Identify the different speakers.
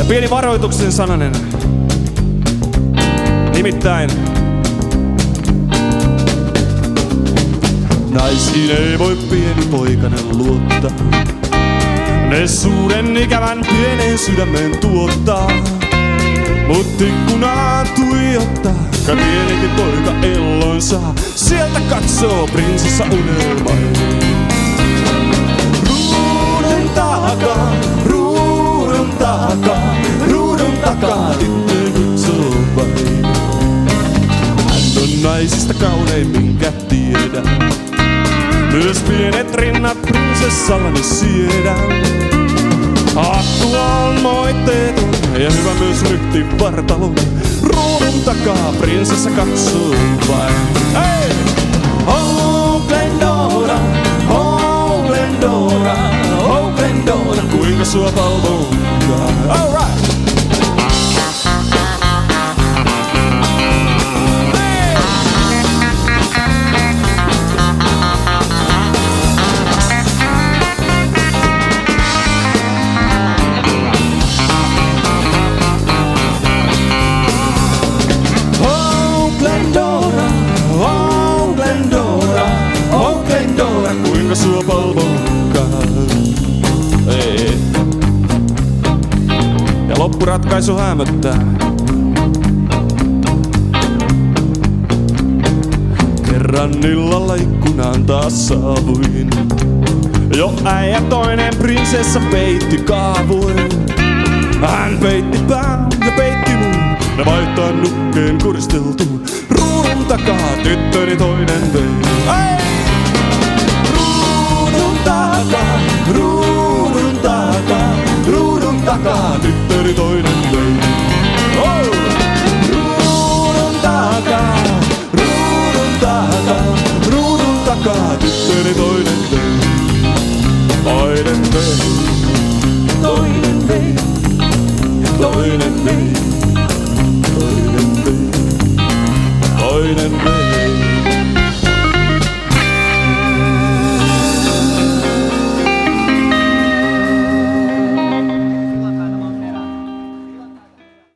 Speaker 1: pieni varoituksen sananen. Nimittäin naisiin ei voi pieni poikanen luottaa. Ne suuren ikävän pienen sydämen tuottaa. Mut ikkunaa tuijottaa, kai pienikin poika elloin saa. Sieltä katsoo prinsessa unelmai. Ruudun takaa, ruudun takaa, ruudun takaa tyttö katsoo vain. Hän on naisista kauneimminkä tiedä. Myös pienet rinnat prinsessallani siedän. Hattu on moitteeton ja hyvä myös ryhti vartalon. Ruudun takaa prinsessa katsoo vain. Hei! Oh Glendora, oh Glendora, oh Glendora, kuinka sua palvonkaan. All right! Kuinka sua palvonkaan. Ei. Ja loppuratkaisu hämöttää. Kerran illalla ikkunaan taas saavuin. Jo äijä toinen prinsessa peitti kaavuin. Hän peitti pään ja peitti muun. Ne vaihtaa nukkeen kuristeltuun. Ruudun takaa tyttöni toinen vei. Ei! Ruudun takaa tyttöni toinen vei. Oh! Ruudun takaa tyttöni toinen vei. Toinen vei. Toinen vei. Toinen vei.